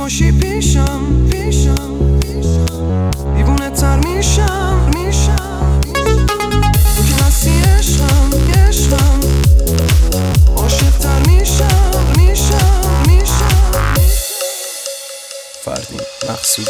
باشی پیشم دیوونه تر میشم تو که هستی عشقم عاشق تر میشم فردین مقصودی.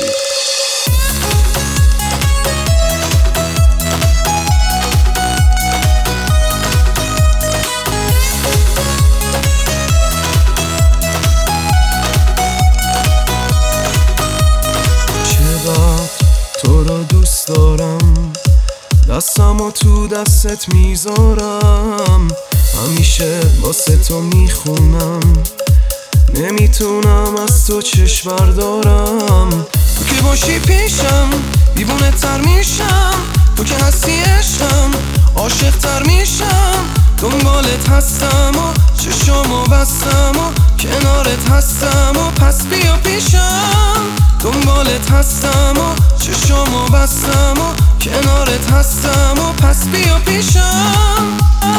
تو را دوست دارم، دستمو تو دستت میذارم، همیشه واسه تو میخونم، نمیتونم از تو چشم بردارم. تو که باشی پیشم دیوونه تر میشم، تو که هستی عشقم عاشق تر میشم، دنبالت هستم و چشامو بستم و کنارت هستم و پس بیا پیشم. دنبالت هستم و چشامو بستم و کنارت هستم و پس بیا پیشم.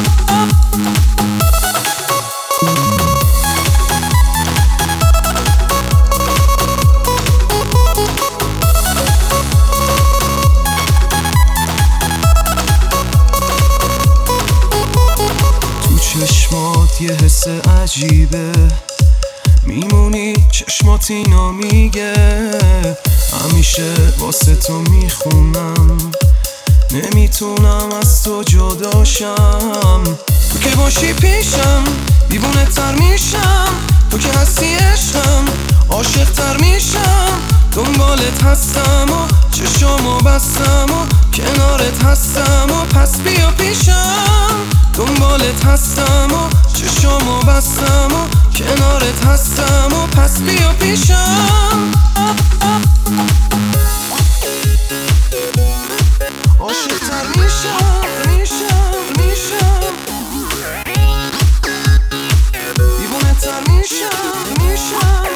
تو چشمات یه حس عجیبه، میمونی چشمات اینا میگه، همیشه واسه تو میخونم، نمیتونم از تو جداشم. تو که باشی پیشم دیوونه تر میشم، تو که هستی عشقم عاشق تر میشم، دنبالت هستم و چشامو بستم و کنارت هستم و پس بیا پیشم. دنبالت هستم و چشامو بستم و کنارت هستم و پس بیا پیشم. عاشق تر میشم دیوونه تر میشم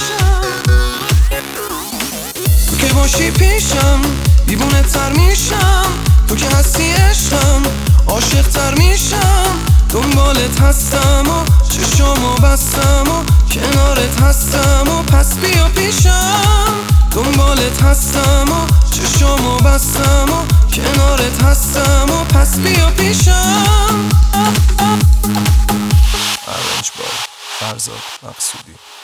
تو که باشی پیشم دیوونه تر میشم، تو که هستی عشقم عاشق تر میشم، دنبالت هستم و چشامو بستم و کنارت هستم و پس بیا پیشم. دنبالت هستم و چشامو بستم و کنارت هستم و پس بیا پیشم. ارنج بای فرزاد مقصودی.